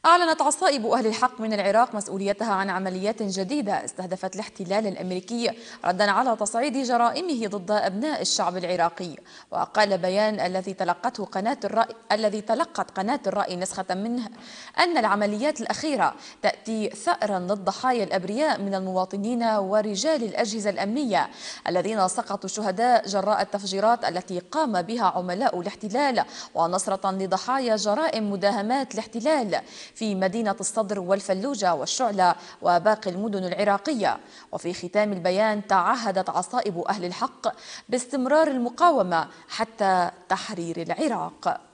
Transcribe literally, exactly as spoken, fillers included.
أعلنت عصائب أهل الحق من العراق مسؤوليتها عن عمليات جديدة استهدفت الاحتلال الأمريكي ردا على تصعيد جرائمه ضد أبناء الشعب العراقي. وقال بيان الذي تلقته قناة الرأي الذي تلقت قناة الرأي نسخة منه أن العمليات الأخيرة تأتي ثأرا للضحايا الأبرياء من المواطنين ورجال الأجهزة الأمنية الذين سقطوا شهداء جراء التفجيرات التي قام بها عملاء الاحتلال، ونصرة لضحايا جرائم مداهمات الاحتلال في مدينة الصدر والفلوجة والشعلة وباقي المدن العراقية. وفي ختام البيان تعهدت عصائب أهل الحق باستمرار المقاومة حتى تحرير العراق.